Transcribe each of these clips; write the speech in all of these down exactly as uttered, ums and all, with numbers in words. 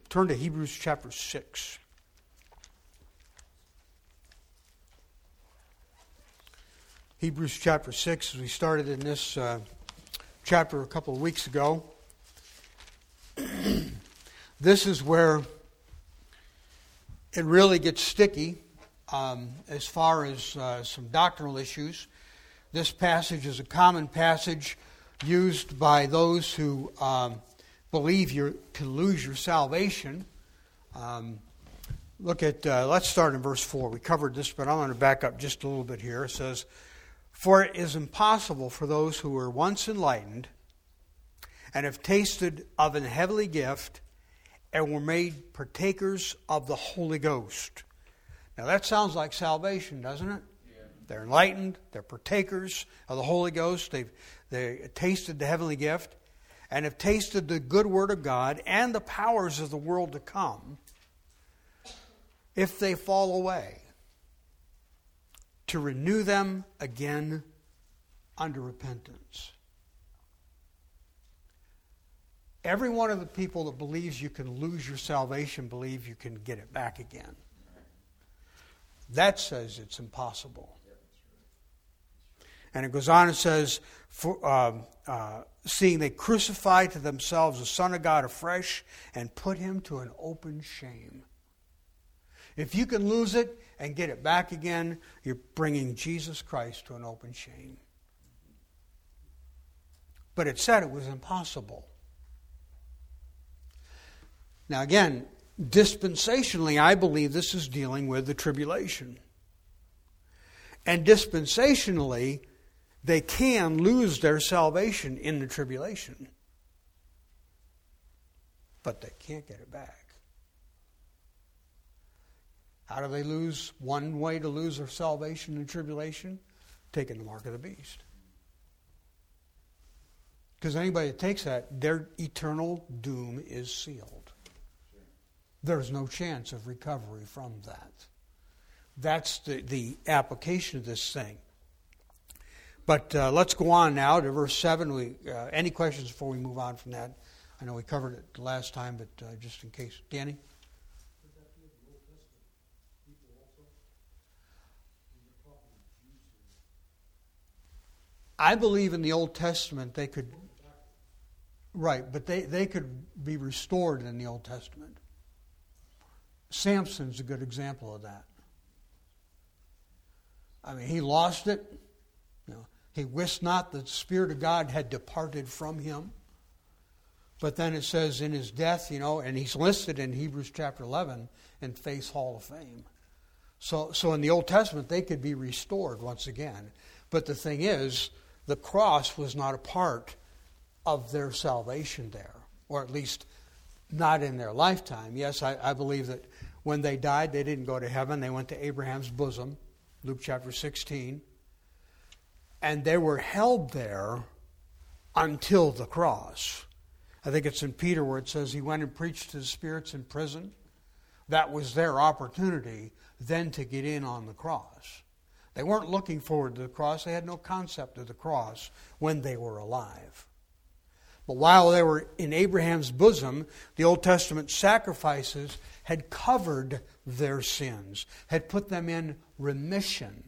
turn to Hebrews chapter six. Hebrews chapter six, as we started in this uh, chapter a couple of weeks ago. This is where it really gets sticky um, as far as uh, some doctrinal issues. This passage is a common passage used by those who um, believe you can lose your salvation. Um, look at, uh, let's start in verse four. We covered this, but I'm going to back up just a little bit here. It says, "For it is impossible for those who were once enlightened and have tasted of an heavenly gift and were made partakers of the Holy Ghost." Now that sounds like salvation, doesn't it? Yeah. They're enlightened, they're partakers of the Holy Ghost, they've they tasted the heavenly gift, and have tasted the good word of God and the powers of the world to come. If they fall away, to renew them again unto repentance. Every one of the people that believes you can lose your salvation believe you can get it back again. That says it's impossible. And it goes on and says, for, um, uh, seeing they crucify to themselves the Son of God afresh and put him to an open shame. If you can lose it and get it back again, you're bringing Jesus Christ to an open shame. But it said it was impossible. Now again, dispensationally, I believe this is dealing with the tribulation. And dispensationally, they can lose their salvation in the tribulation. But they can't get it back. How do they lose? One way to lose their salvation in tribulation? Taking the mark of the beast. Because anybody that takes that, their eternal doom is sealed. There's no chance of recovery from that. That's the, the application of this thing. But uh, let's go on now to verse seven. We, uh, any questions before we move on from that? I know we covered it the last time, but uh, just in case. Danny? Would that be the Old Testament people also? You're talking to Jews here. I believe in the Old Testament they could... Right, but they, they could be restored in the Old Testament. Samson's a good example of that. I mean, he lost it. You know, he wist not that the Spirit of God had departed from him. But then it says in his death, you know, and he's listed in Hebrews chapter eleven in Faith's Hall of Fame. So, so in the Old Testament, they could be restored once again. But the thing is, the cross was not a part of their salvation there, or at least not in their lifetime. Yes, I, I believe that when they died, they didn't go to heaven. They went to Abraham's bosom, Luke chapter sixteen. And they were held there until the cross. I think it's in Peter where it says he went and preached to the spirits in prison. That was their opportunity then to get in on the cross. They weren't looking forward to the cross. They had no concept of the cross when they were alive. But while they were in Abraham's bosom, the Old Testament sacrifices had covered their sins, had put them in remission.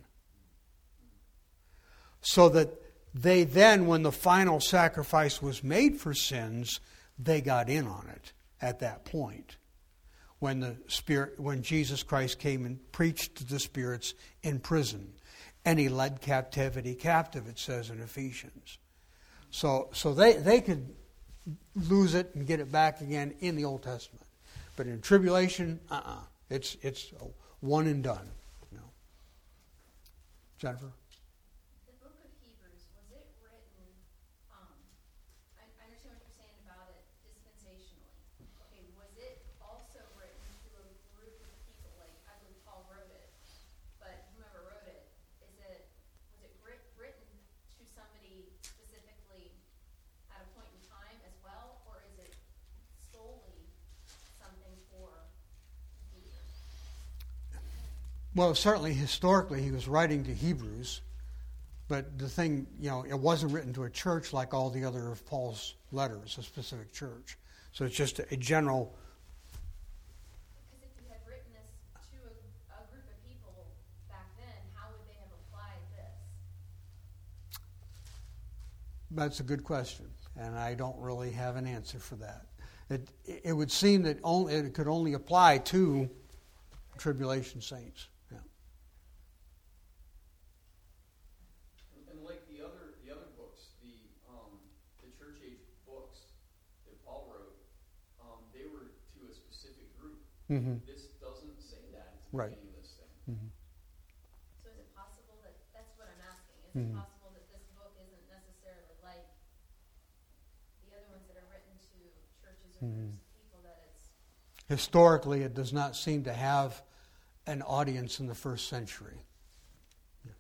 So that they then, when the final sacrifice was made for sins, they got in on it at that point. When the Spirit, when Jesus Christ came and preached to the spirits in prison. And he led captivity captive, it says in Ephesians. So so they, they could lose it and get it back again in the Old Testament. But in tribulation, uh-uh. It's it's one and done. You know. Jennifer? The book of Hebrews, was it written, um, I, I understand what you're saying about it dispensationally. Okay, was it also written to a group of people, like I believe Paul wrote it, but whoever wrote it, is it, was it writ, written to somebody specifically at a point in time as well, or is it solely something for Hebrews? Well, certainly historically he was writing to Hebrews, but the thing, you know, it wasn't written to a church like all the other of Paul's letters, a specific church. So it's just a general That's a good question, and I don't really have an answer for that. It it would seem that only it could only apply to tribulation saints. Yeah. And, and like the other the other books, the um, the church age books that Paul wrote, um, they were to a specific group. Mm-hmm. This doesn't say that at the Right. beginning of this thing. Mm-hmm. So is it possible that, that's what I'm asking, is Mhm. it possible that this book isn't necessarily like the other ones that are written to churches or Mhm. groups of people, that it's, Historically, it does not seem to have an audience in the first century. Yeah.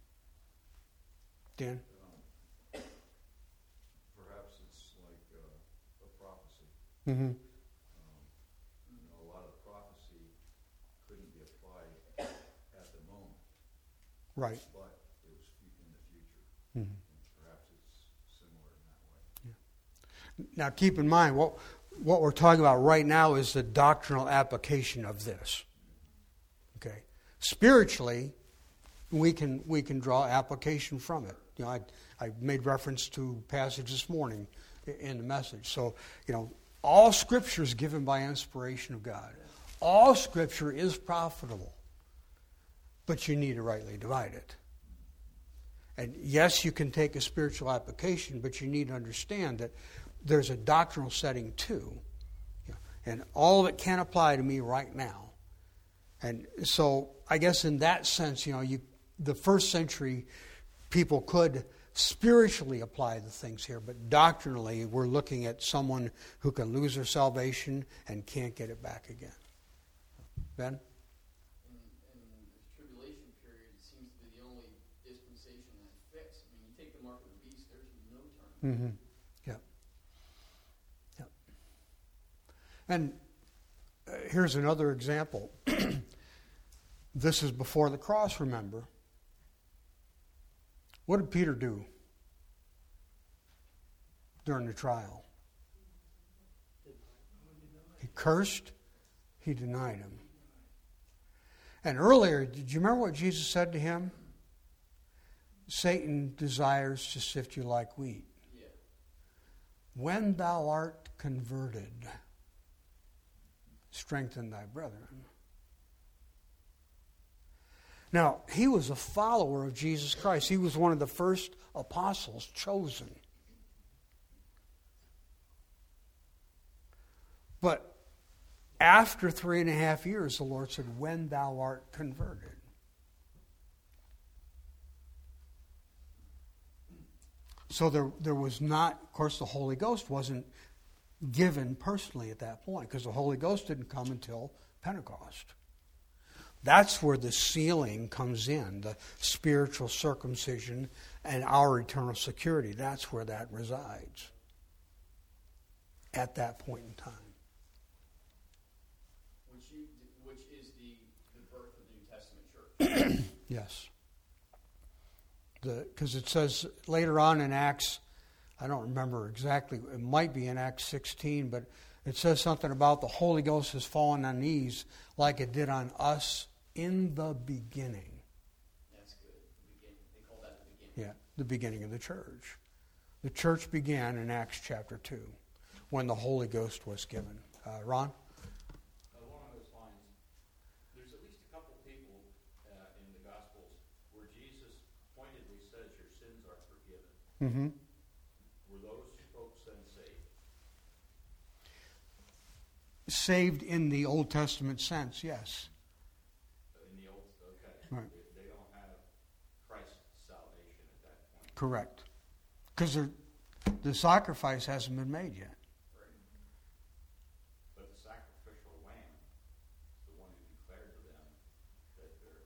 Dan? Um, perhaps it's like uh, a prophecy. Mm-hmm. Um, you know, a lot of prophecy couldn't be applied at the moment, Right. but it was fu- in the future. Mm-hmm. And perhaps it's similar in that way. Now, keep in mind, what what we're talking about right now is the doctrinal application of this. Okay, spiritually, we can we can draw application from it. You know, I I made reference to passage this morning i- in the message. So, you know, all Scripture is given by inspiration of God. All Scripture is profitable, but you need to rightly divide it. And yes, you can take a spiritual application, but you need to understand that there's a doctrinal setting too. You know, and all of it can apply to me right now. And so I guess in that sense, you know, you the first century people could spiritually apply the things here, but doctrinally we're looking at someone who can lose their salvation and can't get it back again. Ben? And, and the tribulation period seems to be the only dispensation that fits. I mean, you take the mark of the beast, there's no turn. Mm-hmm. Yep. Yep. And uh, here's another example. This is before the cross, remember. What did Peter do during the trial? He cursed, he denied him. And earlier, did you remember what Jesus said to him? Satan desires to sift you like wheat. Yeah. When thou art converted, strengthen thy brethren. Now, he was a follower of Jesus Christ. He was one of the first apostles chosen. But after three and a half years, the Lord said, when thou art converted. So there, there was not, of course, the Holy Ghost wasn't given personally at that point, because the Holy Ghost didn't come until Pentecost. That's where the sealing comes in, the spiritual circumcision and our eternal security. That's where that resides at that point in time. Which you, which is the, the birth of the New Testament church. Yes. Because it says later on in Acts, I don't remember exactly, it might be in Acts sixteen, but it says something about the Holy Ghost has fallen on these like it did on us in the beginning. That's good. The beginning. They call that the beginning. Yeah, the beginning of the church. The church began in Acts chapter two when the Holy Ghost was given. Uh, Ron? Uh, along those lines, there's at least a couple people uh, in the Gospels where Jesus pointedly says your sins are forgiven. Mm-hmm. Were those folks then saved? Saved in the Old Testament sense, yes. In the Old, okay. Right. They, they don't have Christ's salvation at that point. Correct. Because the sacrifice hasn't been made yet. Right. But the sacrificial lamb is the one who declared to them that their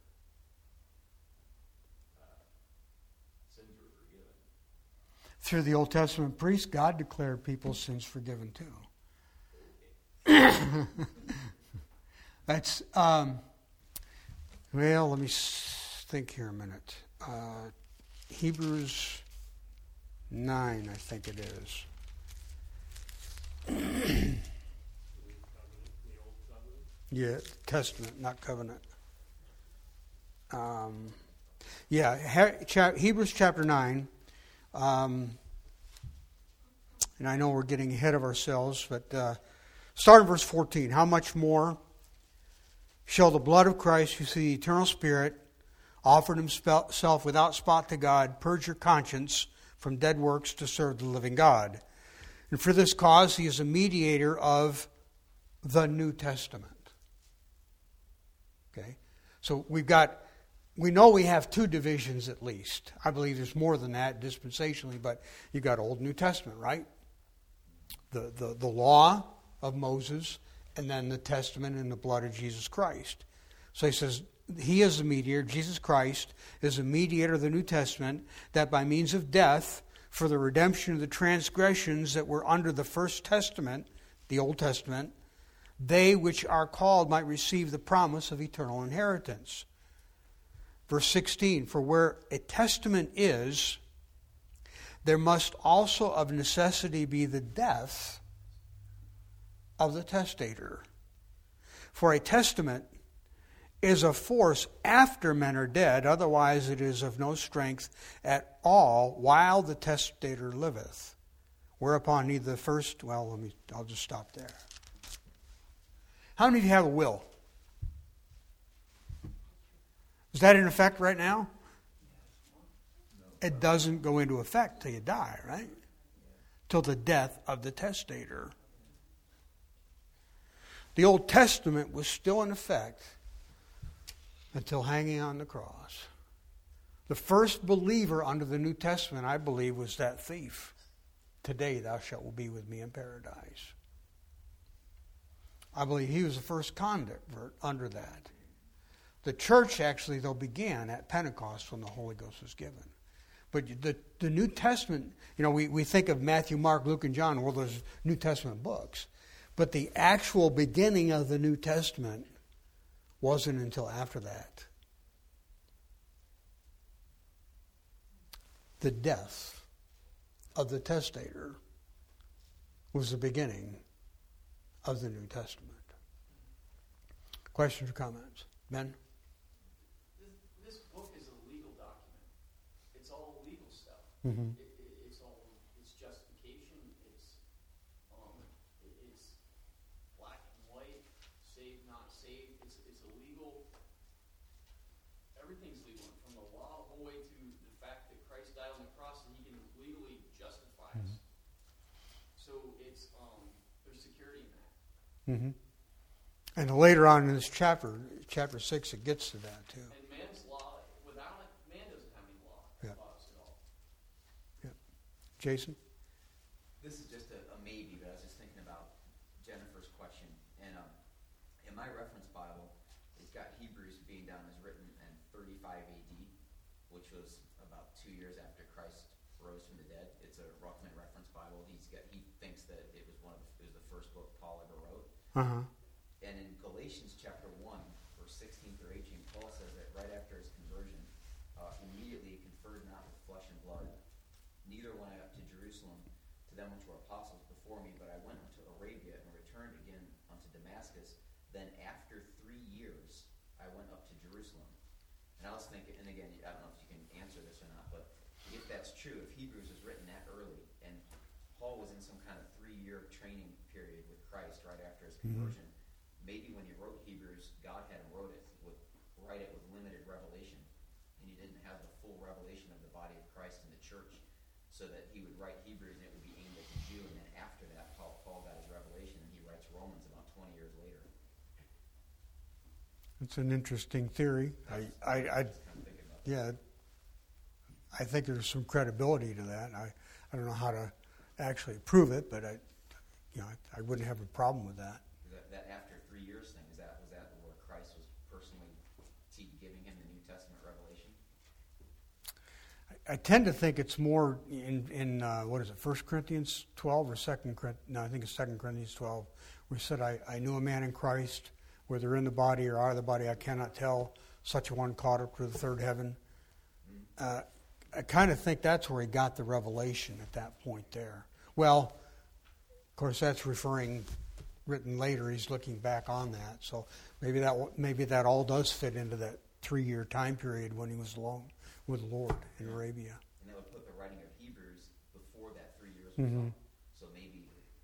uh, sins were forgiven. Through the Old Testament priest, God declared people's sins forgiven too. That's, um, well, let me s- think here a minute. Uh, Hebrews nine, I think it is. Yeah, Testament, not covenant. Um, yeah, He- cha- Hebrews chapter nine. Um, and I know we're getting ahead of ourselves, but uh, start in verse fourteen. How much more shall the blood of Christ, who through the eternal Spirit offered himself without spot to God, purge your conscience from dead works to serve the living God? And for this cause he is a mediator of the New Testament. Okay? So we've got, we know we have two divisions at least. I believe there's more than that dispensationally, but you've got Old New Testament, right? The, the, the law of Moses, and then the testament and the blood of Jesus Christ. So he says, he is the mediator, Jesus Christ is a mediator of the New Testament, that by means of death, for the redemption of the transgressions that were under the first testament, the Old Testament, they which are called might receive the promise of eternal inheritance. Verse sixteen, for where a testament is, there must also of necessity be the death of the testator. For a testament is of force after men are dead, otherwise it is of no strength at all while the testator liveth. Whereupon neither the first, well, let me, I'll just stop there. How many of you have a will? Is that in effect right now? It doesn't go into effect till you die, right? Till the death of the testator. The Old Testament was still in effect until hanging on the cross. The first believer under the New Testament, I believe, was that thief. Today thou shalt be with me in paradise. I believe he was the first convert under that. The church actually, though, began at Pentecost when the Holy Ghost was given. But the, the New Testament, you know, we, we think of Matthew, Mark, Luke, and John, well, there's New Testament books. But the actual beginning of the New Testament wasn't until after that. The death of the testator was the beginning of the New Testament. Questions or comments? Ben? This, this book is a legal document. It's all legal stuff. Mm-hmm. It, it, it's all, it's justification, it's, um, it, it's black and white, saved, not saved. It's, it's a legal, everything's legal. From the law all the way to the fact that Christ died on the cross and he can legally justify us. Mm-hmm. So it's, um, there's security in that. Mm-hmm. And later on in this chapter, chapter six, it gets to that too. And man's law, without it, man doesn't have any law, Yeah. laws at all. Yeah. Jason? This is just a, a maybe, but I was just thinking about Jennifer's question. And um, in my reference Bible, it's got Hebrews being down as written in thirty-five A D, which was about two years after Christ rose from the dead. It's a Ruckman reference Bible. He's got he thinks that it was one of the, it was the first book Paul ever wrote. Uh-huh. And in Galatians chapter one, verse sixteen through eighteen, Paul says that right after his conversion, uh, immediately he conferred not with flesh and blood, neither went I up to Jerusalem to them which were apostles before me, but I went unto Arabia and returned again unto Damascus. Then after three years, I went up to Jerusalem. And I was thinking, and again, I don't know if you can answer this or not, but if that's true, if Hebrews was written that early, and Paul was in some kind of three-year training period with Christ right after his conversion, mm-hmm. maybe when he wrote Hebrews, God had him wrote it with, write it with limited revelation, and he didn't have the full revelation of the body of Christ in the church, so that he would write Hebrews and it would be aimed at the Jew, and then after that, Paul, Paul got his revelation, and he writes Romans about twenty years later. It's an interesting theory. I, I, I yeah, I think there's some credibility to that. I, I don't know how to actually prove it, but I, you know, I, I wouldn't have a problem with that. That, that after three years thing, is that was that where Christ was personally giving him the New Testament revelation? I, I tend to think it's more in in uh, what is it, First Corinthians twelve or Second Corinthians? No, I think it's Second Corinthians twelve, where he said, I, "I knew a man in Christ, whether in the body or out of the body, I cannot tell. Such a one caught up to the third heaven." Uh, I kind of think that's where he got the revelation at that point there. Well, of course, that's referring, written later. He's looking back on that, so maybe that maybe that all does fit into that three-year time period when he was alone with the Lord in Arabia. And that would put the writing of Hebrews before that three years was Mm-hmm. up. So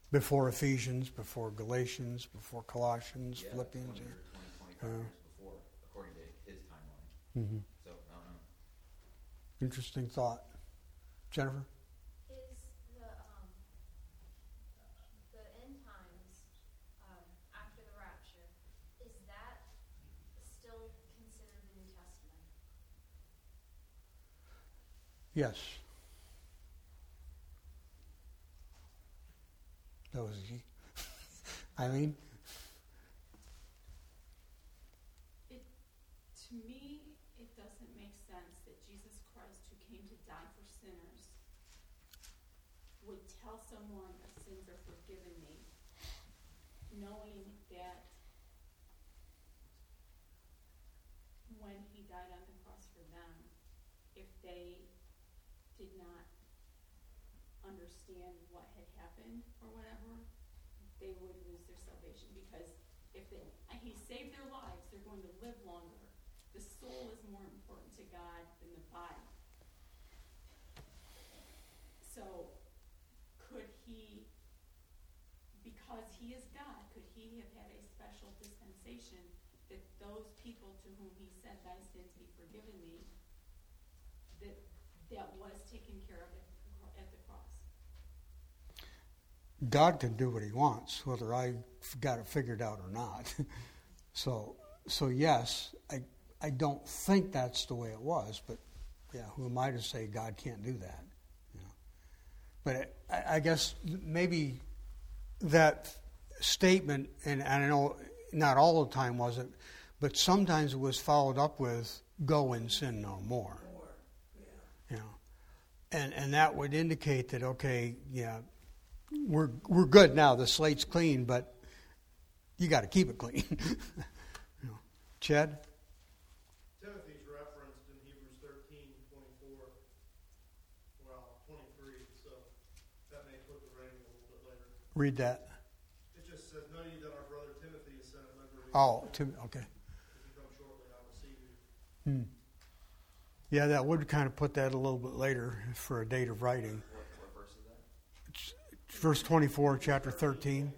Before Ephesians, before Galatians, before Colossians, Yeah, Philippians. twenty or twenty, twenty-five Yeah. years before, according to his timeline. Mm-hmm. So, I don't know. Interesting thought. Jennifer? Is the, um, the end times, um, after the rapture, is that still considered the New Testament? Yes. That was easy. Eileen? It, to me, it doesn't make sense that Jesus Christ, who came to die for sinners, would tell someone that sins are forgiven me, knowing that when he died on the cross for them, if they did not understand what had happened or whatever, they would lose their salvation, because if they, he saved their lives, they're going to live longer. The soul is more important to God than the body. So could he, because he is God, could he have had a special dispensation that those people to whom he said, thy sins be forgiven me, that that was taken care of at at the cross? God can do what he wants, whether I got it figured out or not. so, so yes, I I don't think that's the way it was, but yeah, who am I to say God can't do that? You know? But I, I guess maybe that statement, and, and I know not all the time was it, but sometimes it was followed up with "Go and sin no more." You know, and and that would indicate that, okay, yeah, we're we're good now. The slate's clean, but you got to keep it clean. You know. Chad? Timothy's referenced in Hebrews thirteen, twenty-four, well, twenty-three, so that may put the rating a little bit later. Read that. It just says, know ye that our brother Timothy is sent at liberty. Oh, Tim, okay. If you come shortly, I will see you. Hmm. Yeah, that would kind of put that a little bit later for a date of writing. What, what verse is that? It's verse twenty-four, chapter thirteen.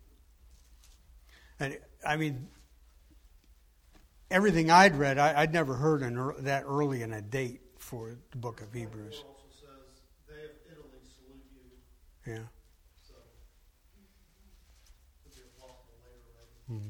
And, I mean, everything I'd read, I, I'd never heard an, ear- that early in a date for the book of Hebrews. It also says, they of Italy salute you. Yeah. So, could be a possible later writing. Mhm.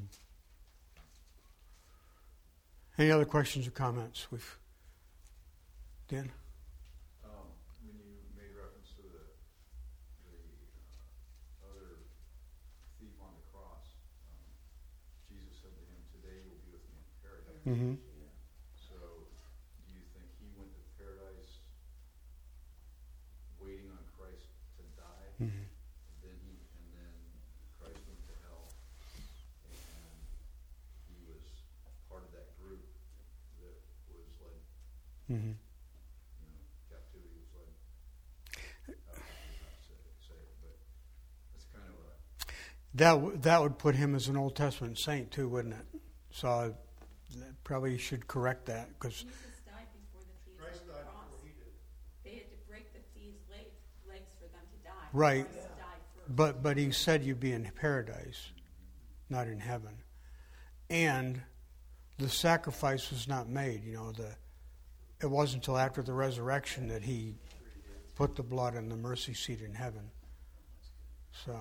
Any other questions or comments? We've Dan? Um, when you made reference to the, the uh, other thief on the cross, um, Jesus said to him, today you will be with me in paradise. Mm-hmm. So, do you think he went to paradise waiting on Christ to die? Mm-hmm. And then he, and then Christ went to hell, and he was part of that group that was led, Mm-hmm. you know, captivity was led. Uh, I would not say, say it, but that's kind of a. That w- that would put him as an Old Testament saint too, wouldn't it? So I that probably should correct that because Jesus died before the thieves Christ on the died cross. before he did. They had to break the thieves' leg, legs for them to die. Right. Christ died first. but but he said you'd be in paradise, not in heaven, and the sacrifice was not made. You know, the it wasn't until after the resurrection that he put the blood in the mercy seat in heaven. So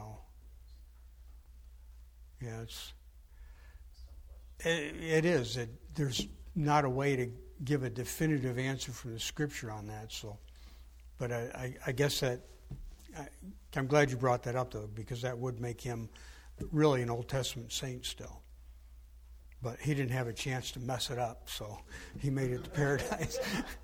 yeah, it's it, it is. It, there's not a way to give a definitive answer from the Scripture on that. So, but I, I, I guess that I, I'm glad you brought that up though, because that would make him really an Old Testament saint still. But he didn't have a chance to mess it up, so he made it to paradise.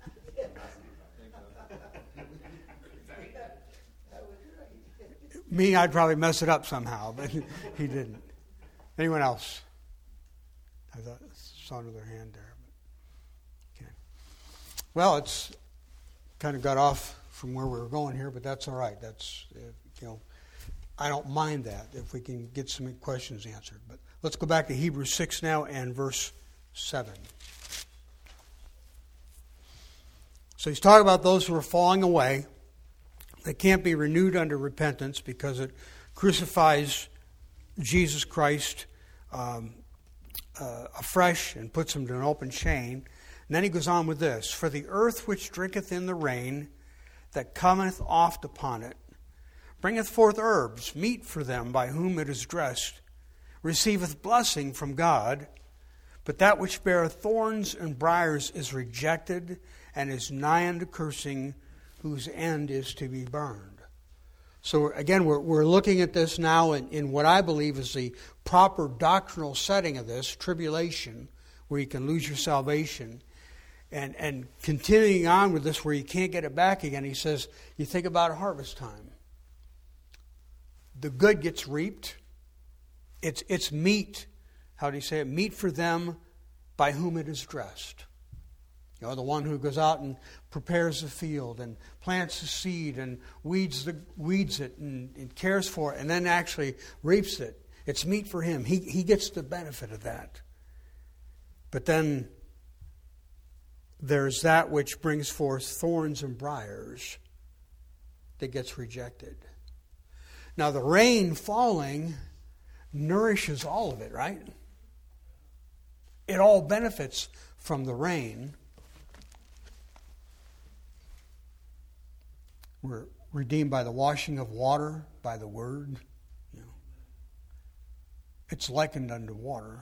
Me, I'd probably mess it up somehow, but he didn't. Anyone else? I thought I saw another hand there. But okay. Well, it's kind of got off from where we were going here, but that's all right. That's uh, you know, I don't mind that if we can get some questions answered. But let's go back to Hebrews six now and verse seven. So he's talking about those who are falling away. They can't be renewed unto repentance because it crucifies Jesus Christ um, uh, afresh and puts him to an open chain. And then he goes on with this: for the earth which drinketh in the rain that cometh oft upon it, bringeth forth herbs, meat for them by whom it is dressed, receiveth blessing from God. But that which beareth thorns and briars is rejected, and is nigh unto cursing, whose end is to be burned. So again, we're, we're looking at this now in, in what I believe is the proper doctrinal setting of this, tribulation, where you can lose your salvation. And, and continuing on with this where you can't get it back again, he says, you think about harvest time. The good gets reaped. It's, it's meat, how do you say it? Meat for them by whom it is dressed. You know, the one who goes out and prepares the field and plants the seed and weeds the weeds it and, and cares for it and then actually reaps it. It's meat for him. He he gets the benefit of that. But then there's that which brings forth thorns and briars that gets rejected. Now the rain falling nourishes all of it, right? It all benefits from the rain. We're redeemed by the washing of water, by the word. You know. It's likened unto water.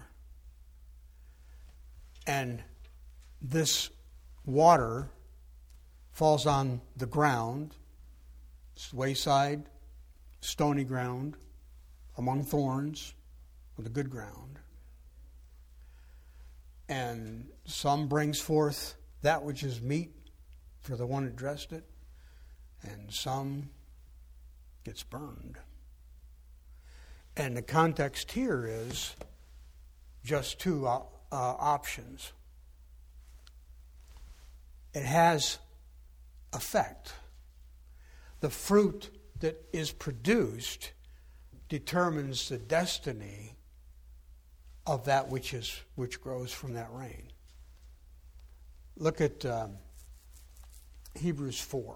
And this water falls on the ground, wayside, stony ground, among thorns, on the good ground. And some brings forth that which is meat for the one that dressed it, and some gets burned. And the context here is just two uh, uh, options. It has effect. The fruit that is produced determines the destiny of that which is which grows from that rain. Look at um, Hebrews four.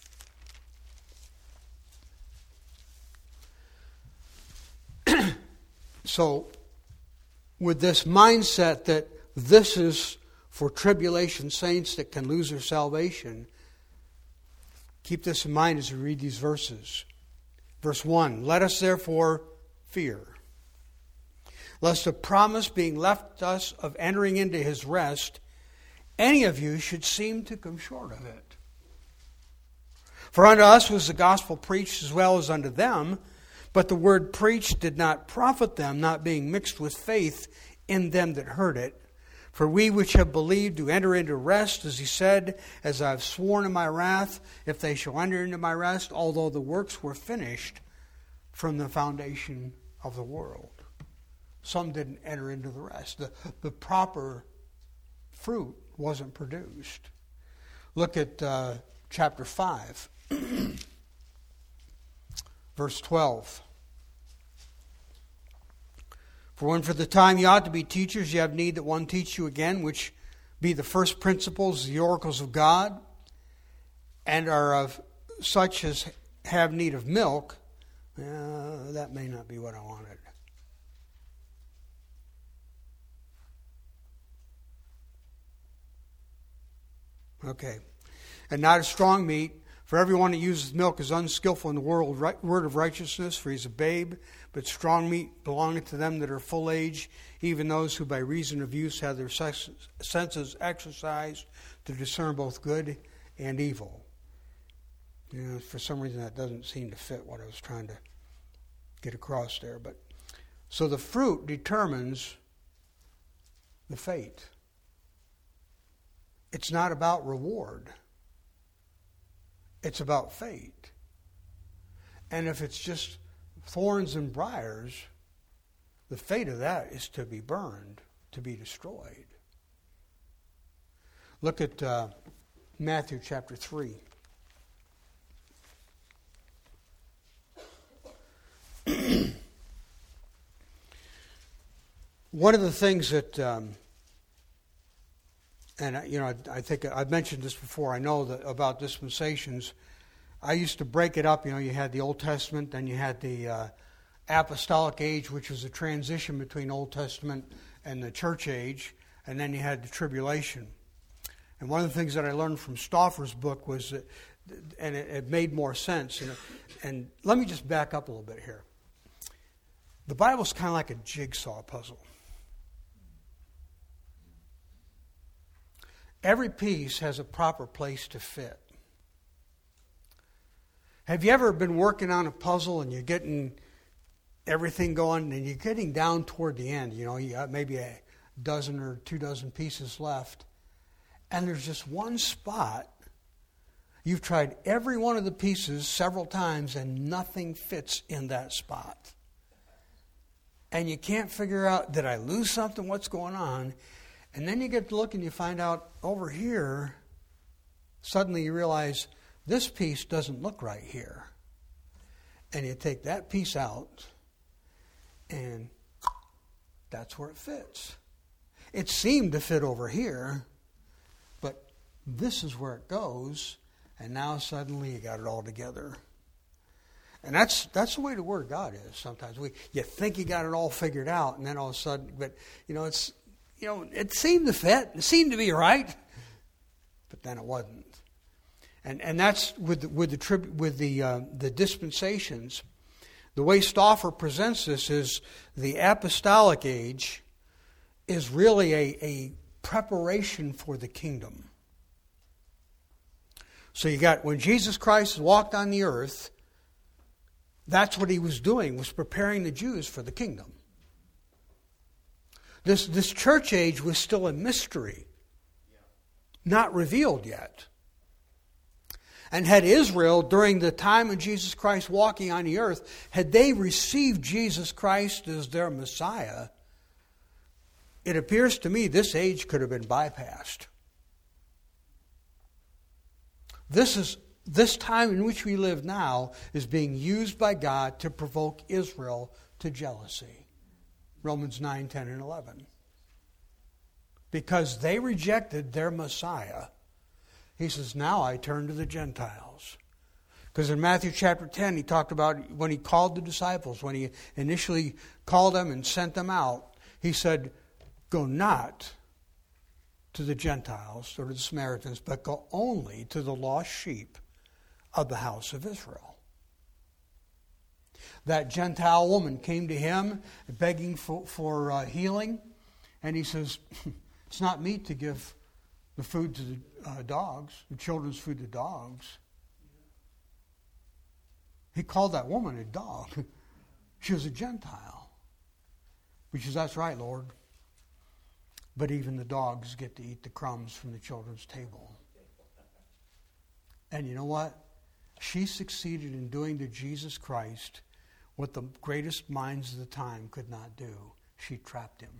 So, with this mindset that this is for tribulation saints that can lose their salvation, keep this in mind as we read these verses. Verse one, let us therefore fear, lest the promise being left us of entering into his rest, any of you should seem to come short of it. For unto us was the gospel preached as well as unto them, but the word preached did not profit them, not being mixed with faith in them that heard it. For we which have believed do enter into rest, as he said, as I have sworn in my wrath, if they shall enter into my rest, although the works were finished from the foundation of the world. Some didn't enter into the rest. The, the proper fruit wasn't produced. Look at uh, chapter five, verse twelve. For when for the time you ought to be teachers, you have need that one teach you again, which be the first principles, the oracles of God, and are of such as have need of milk. Uh, that may not be what I wanted. Okay. And not as strong meat, for everyone that uses milk is unskillful in the world, right, word of righteousness, for he's a babe. But strong meat belongeth to them that are full age, even those who by reason of use have their senses exercised to discern both good and evil. You know, for some reason that doesn't seem to fit what I was trying to get across there. But so the fruit determines the fate. It's not about reward. It's about fate. And if it's just thorns and briars, the fate of that is to be burned, to be destroyed. Look at uh, Matthew chapter three. One of the things that, um, and you know, I, I think I've mentioned this before. I know that about dispensations. I used to break it up. You know, you had the Old Testament, then you had the uh, apostolic age, which was a transition between Old Testament and the church age, and then you had the tribulation. And one of the things that I learned from Stauffer's book was that, and it, it made more sense. You know, and let me just back up a little bit here. The Bible's kind of like a jigsaw puzzle. Every piece has a proper place to fit. Have you ever been working on a puzzle and you're getting everything going and you're getting down toward the end? You know, you got maybe a dozen or two dozen pieces left, and there's just one spot. You've tried every one of the pieces several times and nothing fits in that spot. And you can't figure out, did I lose something? What's going on? And then you get to look and you find out over here, suddenly you realize this piece doesn't look right here. And you take that piece out, and that's where it fits. It seemed to fit over here, but this is where it goes, and now suddenly you got it all together. And that's that's the way the Word of God is sometimes. We you think you got it all figured out, and then all of a sudden, but you know, it's you know, it seemed to fit, it seemed to be right, but then it wasn't. And and that's with the, with the trib, with the uh, the dispensations. The way Stauffer presents this is the apostolic age is really a, a preparation for the kingdom. So you got when Jesus Christ walked on the earth, that's what he was doing, was preparing the Jews for the kingdom. This this church age was still a mystery, not revealed yet. And had Israel, during the time of Jesus Christ walking on the earth, had they received Jesus Christ as their Messiah, it appears to me this age could have been bypassed. This is this time in which we live now is being used by God to provoke Israel to jealousy. Romans nine, ten, and eleven. Because they rejected their Messiah, he says, now I turn to the Gentiles. Because in Matthew chapter ten, he talked about when he called the disciples, when he initially called them and sent them out, he said, go not to the Gentiles or to the Samaritans, but go only to the lost sheep of the house of Israel. That Gentile woman came to him begging for, for uh, healing, and he says, it's not meet to give the food to the uh, dogs, the children's food to dogs. He called that woman a dog. She was a Gentile. He says, that's right, Lord. But even the dogs get to eat the crumbs from the children's table. And you know what? She succeeded in doing to Jesus Christ what the greatest minds of the time could not do. She trapped him.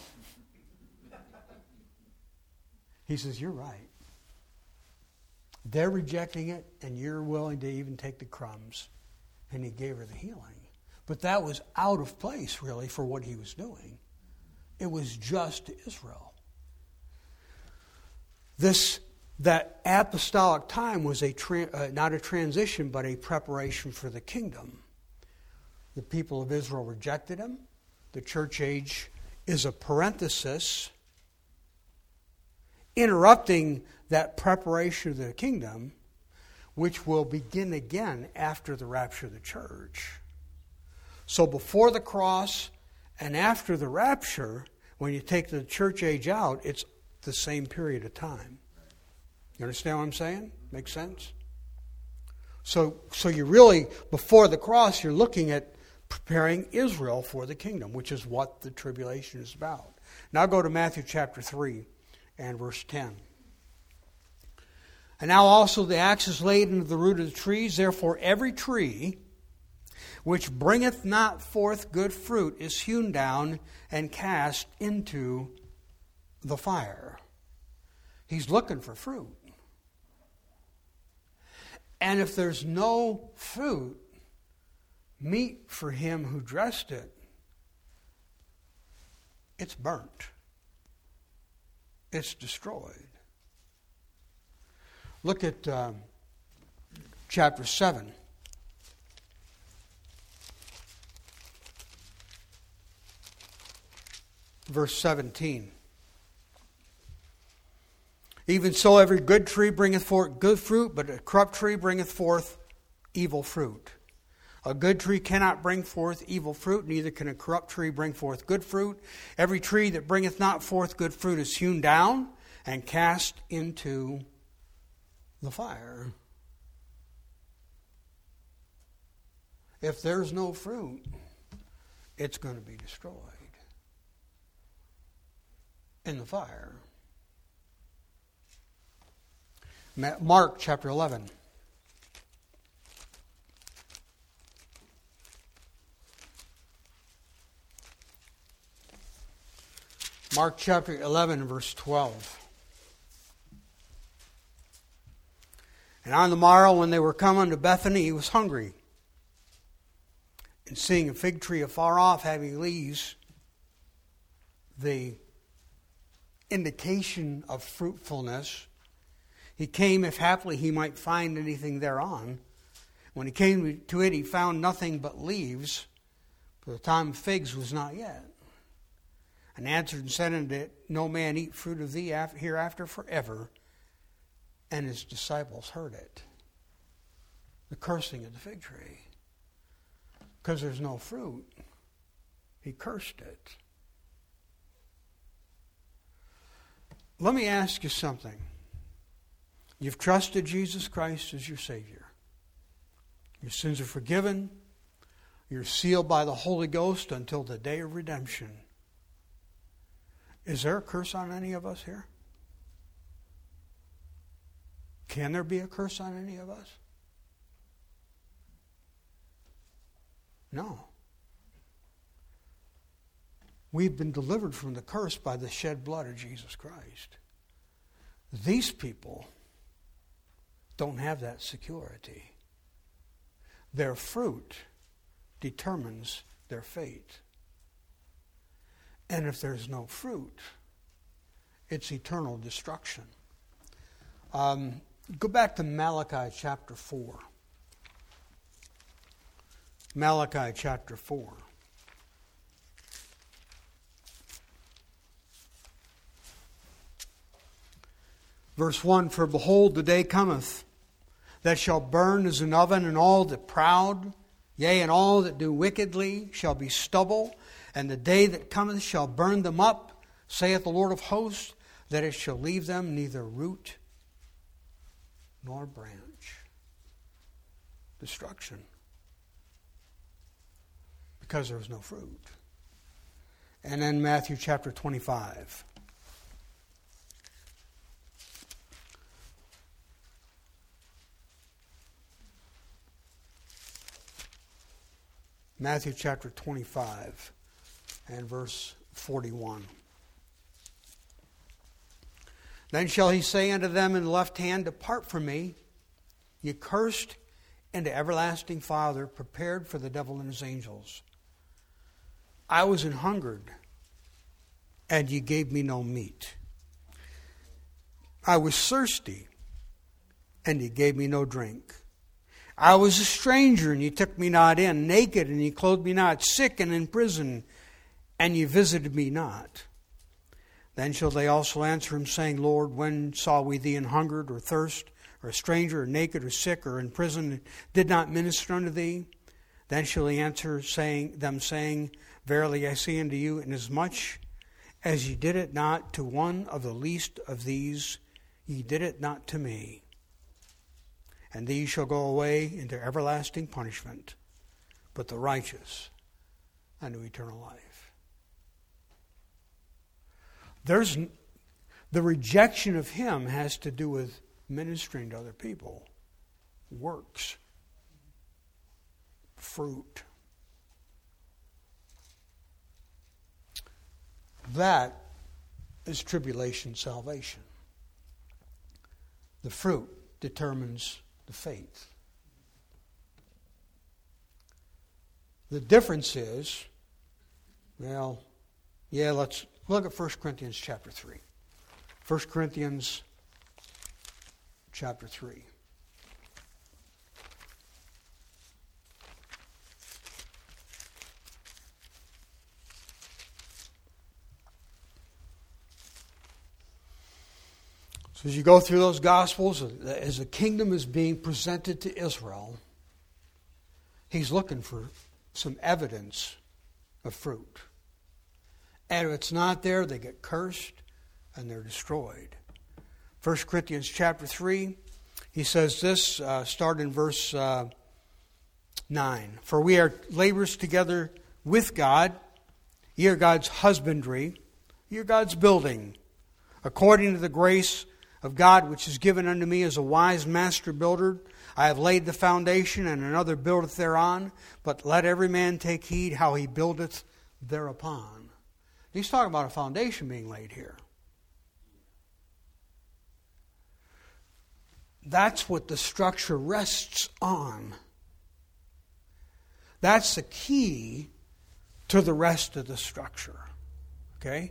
He says, you're right. They're rejecting it, and you're willing to even take the crumbs. And he gave her the healing. But that was out of place, really, for what he was doing. It was just to Israel. This, that apostolic time was a tra- uh, not a transition, but a preparation for the kingdom. The people of Israel rejected him. The church age is a parenthesis interrupting that preparation of the kingdom, which will begin again after the rapture of the church. So before the cross and after the rapture, when you take the church age out, it's the same period of time. You understand what I'm saying? Makes sense? So, so you really, before the cross, you're looking at preparing Israel for the kingdom, which is what the tribulation is about. Now go to Matthew chapter three and verse ten. And now also the axe is laid into the root of the trees, therefore every tree which bringeth not forth good fruit is hewn down and cast into the fire. He's looking for fruit. And if there's no fruit, meat for him who dressed it, it's burnt. It's destroyed. Look at um, chapter seven. verse seventeen. Even so, every good tree bringeth forth good fruit, but a corrupt tree bringeth forth evil fruit. A good tree cannot bring forth evil fruit, neither can a corrupt tree bring forth good fruit. Every tree that bringeth not forth good fruit is hewn down and cast into the fire. If there's no fruit, it's going to be destroyed in the fire. Mark chapter eleven. Mark chapter eleven, verse twelve. And on the morrow, when they were come unto Bethany, he was hungry. And seeing a fig tree afar off, having leaves, the indication of fruitfulness, he came, if haply he might find anything thereon. When he came to it, he found nothing but leaves, for the time of figs was not yet. And answered and said unto it, No man eat fruit of thee hereafter forever. And his disciples heard it. The cursing of the fig tree. Because there's no fruit. He cursed it. Let me ask you something. You've trusted Jesus Christ as your Savior. Your sins are forgiven. You're sealed by the Holy Ghost until the day of redemption. Is there a curse on any of us here? Can there be a curse on any of us? No. We've been delivered from the curse by the shed blood of Jesus Christ. These people don't have that security. Their fruit determines their fate. And if there's no fruit, it's eternal destruction. Um, go back to Malachi chapter four. Malachi chapter four. Verse one, For behold, the day cometh, that shall burn as an oven, and all that proud, yea, and all that do wickedly shall be stubble. And the day that cometh shall burn them up, saith the Lord of hosts, that it shall leave them neither root nor branch. Destruction. Because there was no fruit. And then Matthew chapter twenty-five. Matthew chapter twenty-five and verse forty-one. Then shall he say unto them in the left hand, Depart from me, ye cursed, into everlasting fire, prepared for the devil and his angels. I was an hungered, and ye gave me no meat. I was thirsty, and ye gave me no drink. I was a stranger, and ye took me not in, naked, and ye clothed me not, sick and in prison, and ye visited me not. Then shall they also answer him, saying, Lord, when saw we thee an hungered, or thirst, or a stranger, or naked, or sick, or in prison, and did not minister unto thee? Then shall he answer saying, them, saying, Verily I say unto you, inasmuch as ye did it not to one of the least of these, ye did it not to me. And these shall go away into everlasting punishment, but the righteous unto eternal life. There's the rejection of him has to do with ministering to other people, works, fruit. That is tribulation salvation. The fruit determines the faith. The difference is, well, yeah, let's look at First Corinthians chapter three. First Corinthians chapter three. So as you go through those Gospels, as the kingdom is being presented to Israel, he's looking for some evidence of fruit. And if it's not there, they get cursed and they're destroyed. First Corinthians chapter three, he says this, uh, start in verse uh, nine. For we are laborers together with God. Ye are God's husbandry. Ye are God's building. According to the grace of God which is given unto me as a wise master builder, I have laid the foundation, and another buildeth thereon. But let every man take heed how he buildeth thereupon. He's talking about a foundation being laid here. That's what the structure rests on. That's the key to the rest of the structure. Okay?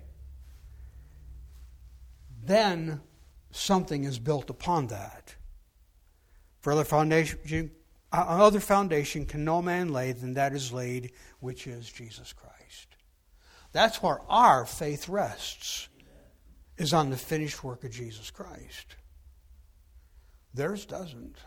Then something is built upon that. For other foundation, other foundation can no man lay than that is laid, which is Jesus Christ. That's where our faith rests, is on the finished work of Jesus Christ. Theirs doesn't.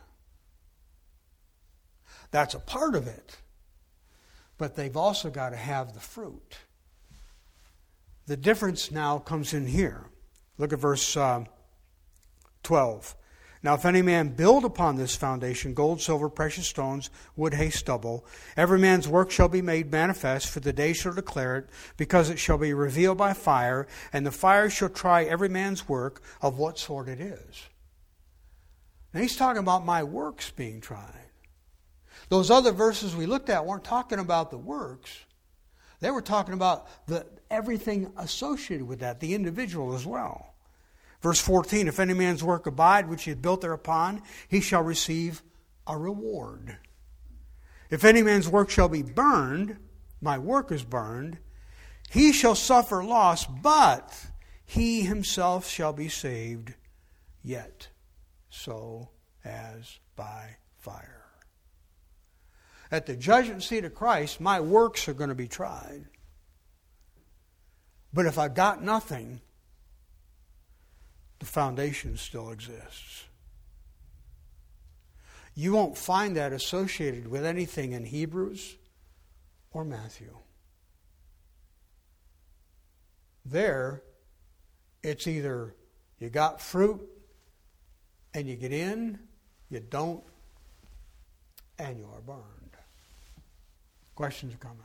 That's a part of it. But they've also got to have the fruit. The difference now comes in here. Look at verse uh, twelve. Now if any man build upon this foundation gold, silver, precious stones, wood, hay, stubble, every man's work shall be made manifest, for the day shall declare it, because it shall be revealed by fire, and the fire shall try every man's work of what sort it is. Now he's talking about my works being tried. Those other verses we looked at weren't talking about the works. They were talking about the everything associated with that, the individual as well. Verse fourteen, if any man's work abide, which he hath built thereupon, he shall receive a reward. If any man's work shall be burned, my work is burned, he shall suffer loss, but he himself shall be saved, yet so as by fire. At the judgment seat of Christ, my works are going to be tried. But if I've got nothing, the foundation still exists. You won't find that associated with anything in Hebrews or Matthew. There, it's either you got fruit and you get in, you don't, and you are burned. Questions or comments?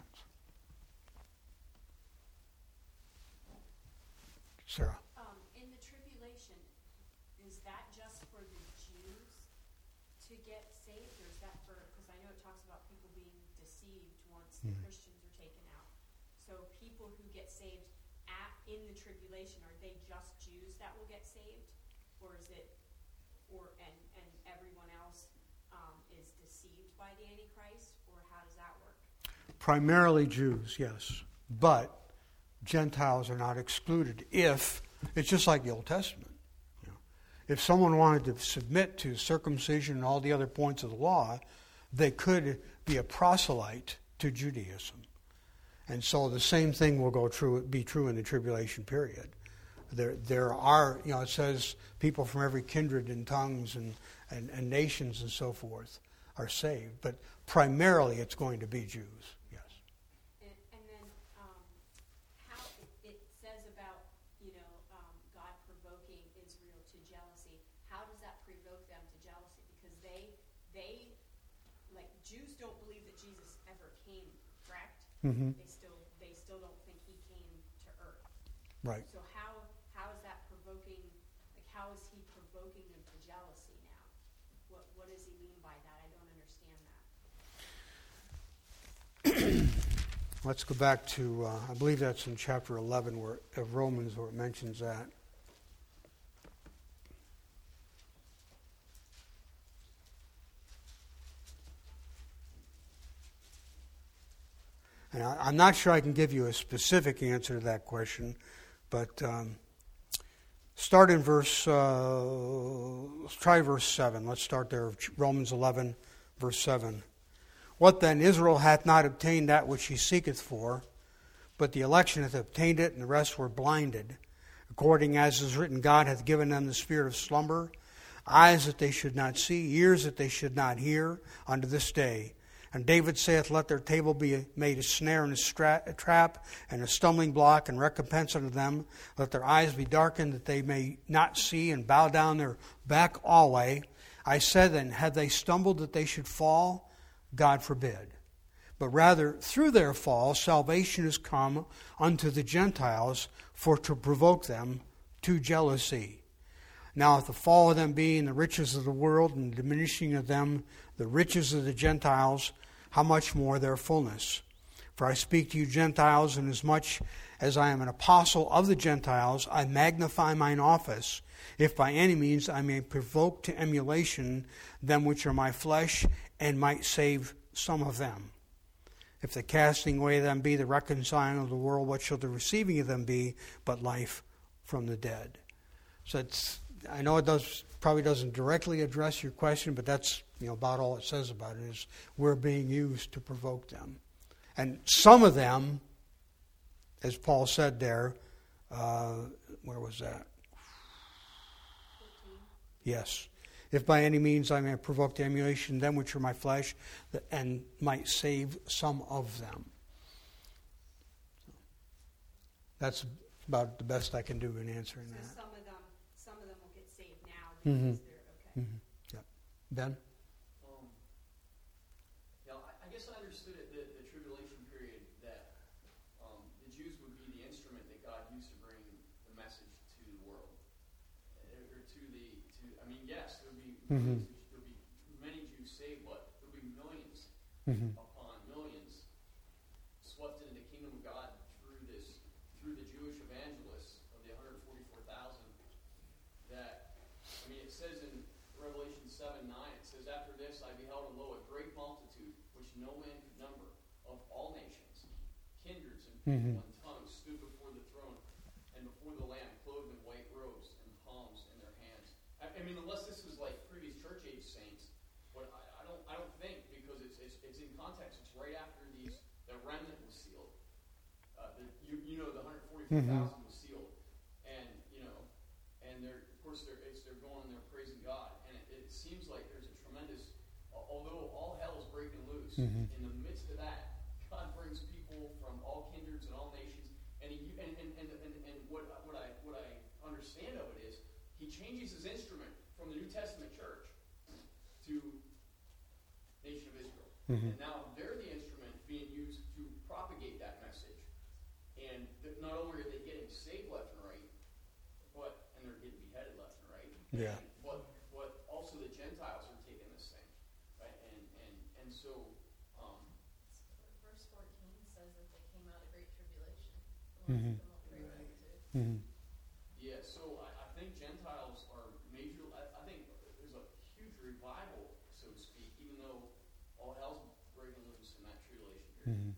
Sarah. Um, in the tribulation, is that just for the Jews to get saved, or is that for, because I know it talks about people being deceived once the Mm. Christians are taken out. So people who get saved at, in the tribulation, are they just Jews that will get saved? Or is it, or and, and everyone else um, is deceived by the Antichrist? Or how does that work? Primarily Jews, yes. But Gentiles are not excluded if, it's just like the Old Testament. You know, if someone wanted to submit to circumcision and all the other points of the law, they could be a proselyte to Judaism. And so the same thing will go true, be true in the tribulation period. There, there are, you know, it says people from every kindred and tongues and, and, and nations and so forth are saved. But primarily it's going to be Jews. Mm-hmm. They still they still don't think he came to earth. Right. So how how is that provoking? Like how is he provoking them to jealousy now? What what does he mean by that? I don't understand that. Let's go back to uh, I believe that's in chapter eleven where of Romans where it mentions that. And I, I'm not sure I can give you a specific answer to that question, but um, start in verse, uh, let's try verse seven. Let's start there, Romans eleven, verse seven. What then? Israel hath not obtained that which he seeketh for, but the election hath obtained it, and the rest were blinded. According as is written, God hath given them the spirit of slumber, eyes that they should not see, ears that they should not hear, unto this day. And David saith, let their table be made a snare and a, stra- a trap and a stumbling block and recompense unto them. Let their eyes be darkened that they may not see, and bow down their back alway. I said then, had they stumbled that they should fall? God forbid. But rather, through their fall, salvation is come unto the Gentiles, for to provoke them to jealousy. Now if the fall of them be in the riches of the world, and the diminishing of them the riches of the Gentiles, how much more their fullness? For I speak to you Gentiles, inasmuch as I am an apostle of the Gentiles, I magnify mine office, if by any means I may provoke to emulation them which are my flesh, and might save some of them. If the casting away of them be the reconciling of the world, what shall the receiving of them be but life from the dead? So it's, I know it does probably doesn't directly address your question, but that's, you know, about all it says about it is we're being used to provoke them. And some of them, as Paul said there, uh, where was that? Yes. If by any means I may provoke to emulation them which are my flesh, and might save some of them. That's about the best I can do in answering So that. some of them, some of them will get saved now Mhm. because they're, okay. Mm-hmm. Yep. Ben? Um, yeah, I, I guess I understood it, the, the tribulation period, that um, the Jews would be the instrument that God used to bring the message to the world, uh, or to the, to, I mean, yes, there would be Mhm. millions, there'll be many Jews saved, but there'll be millions Mm-hmm. upon millions swept into the kingdom of God through this, through the Jewish evangelists of the one hundred forty-four thousand. That, I mean, it says in Revelation seven nine, it says, after this I beheld, and lo, a great multitude, which no man could number, of all nations, kindreds and people Mhm. and tongues, stood before the throne and before the Lamb, clothed in white robes and palms in their hands. I, I mean, unless this is like previous church age saints, but I, I don't, I don't think, because it's, it's, it's in context. It's right after these, the remnant was sealed. Uh, the, you, you know, the one hundred forty-four thousand was sealed, and you know, and they're, of course, they're, it's, they're going and they're praising God, and it, it seems like there's a tremendous, although all hell is breaking loose, Mhm. in the midst of that, God brings people from all kindreds and all nations, and he, and, and, and, and, and what, what I, what I understand of it is, he changes his instrument from the New Testament church to nation of Israel, Mhm. and now they're the instrument being used to propagate that message. And th- not only are they getting saved left and right, but and they're getting beheaded left and right. Yeah. And, but but also the Gentiles are taking this thing, right? And and and so um, Verse fourteen says that they came out of great tribulation. The ones Mhm. that come up great multitude. Mm-hmm. yeah, so I, I think Gentiles are major. I, I think there's a huge revival, so to speak, even though all hell's breaking loose in that tribulation period. Mm-hmm.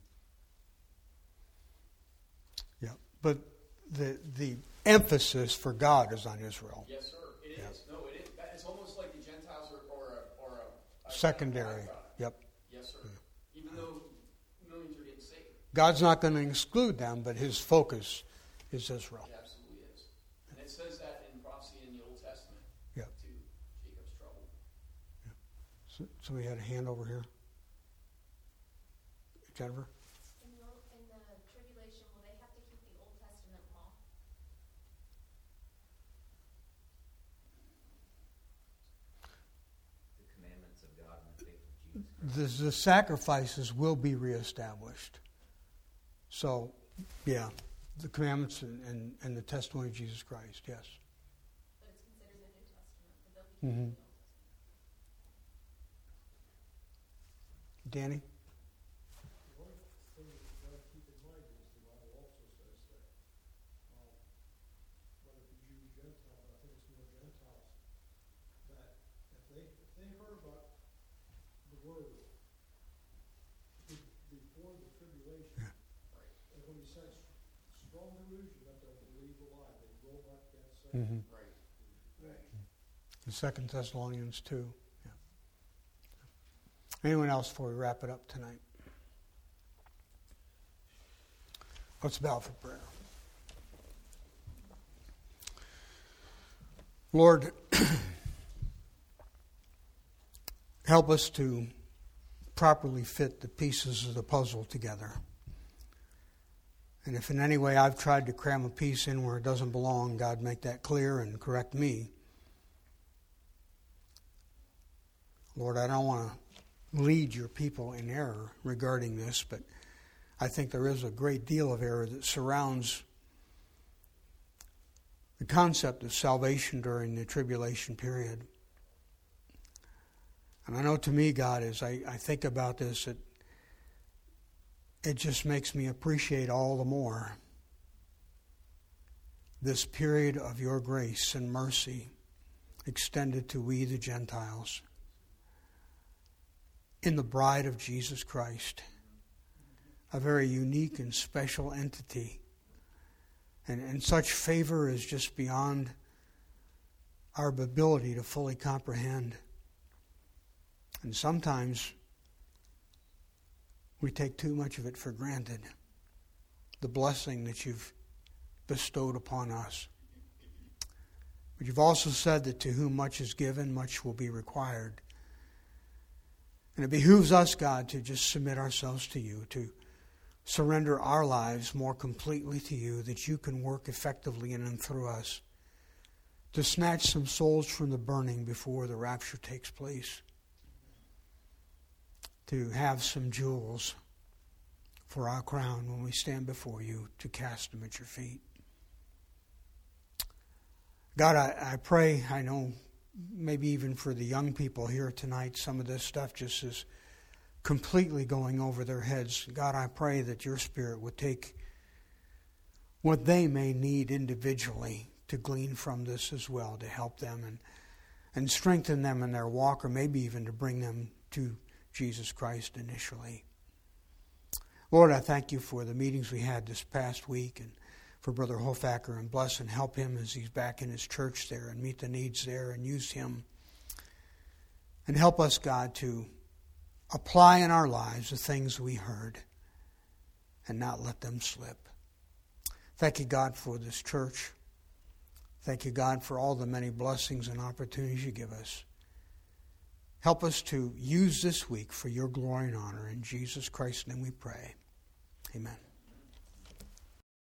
Yeah, but the the emphasis for God is on Israel. Yes, sir. It Yeah. is. No, it is. It's almost like the Gentiles are, or a, or a, a Secondary. byproduct. Yep. Yes, sir. Even though millions are getting saved. God's not going to exclude them, but his focus is Israel. It absolutely is. And it says that in prophecy in the Old Testament. Yeah. To Jacob's trouble. So, so we had a hand over here. Jennifer? In the, old- in the tribulation, will they have to keep the Old Testament law? The commandments of God and the faith of Jesus Christ. The, the sacrifices will be reestablished. So, yeah, the commandments and, and, and the testimony of Jesus Christ, yes. But it's considered the New Testament, but they'll be keeping Mhm. the Old Testament. Danny? The only thing that you've got to keep in mind is the Bible also says that, um, whether it be Jew, Gentile, but I think it's more Gentiles, that if they, if they heard about the word be- before the tribulation, Yeah. they're going to be such strong delusion that they'll believe the lie. They will not get saved. Mm-hmm. Right. Right. In Second Thessalonians two. Yeah. Anyone else before we wrap it up tonight? Let's bow for prayer. Lord, help us to properly fit the pieces of the puzzle together. And if in any way I've tried to cram a piece in where it doesn't belong, God, make that clear and correct me. Lord, I don't want to lead your people in error regarding this, but I think there is a great deal of error that surrounds the concept of salvation during the tribulation period. And I know to me, God, as I, I think about this, it, it just makes me appreciate all the more this period of your grace and mercy extended to we the Gentiles in the bride of Jesus Christ, a very unique and special entity. And, and such favor is just beyond our ability to fully comprehend. And sometimes we take too much of it for granted, the blessing that you've bestowed upon us. But you've also said that to whom much is given, much will be required. And it behooves us, God, to just submit ourselves to you, to surrender our lives more completely to you, that you can work effectively in and through us, to snatch some souls from the burning before the rapture takes place, to have some jewels for our crown when we stand before you, to cast them at your feet. God, I, I pray, I know maybe even for the young people here tonight, some of this stuff just is completely going over their heads. God, I pray that your Spirit would take what they may need individually to glean from this as well, to help them and, and strengthen them in their walk, or maybe even to bring them to Jesus Christ initially. Lord, I thank you for the meetings we had this past week, and for Brother Hofacker, and bless and help him as he's back in his church there, and meet the needs there, and use him. And help us, God, to apply in our lives the things we heard and not let them slip. Thank you, God, for this church. Thank you, God, for all the many blessings and opportunities you give us. Help us to use this week for your glory and honor. In Jesus Christ's name we pray. Amen.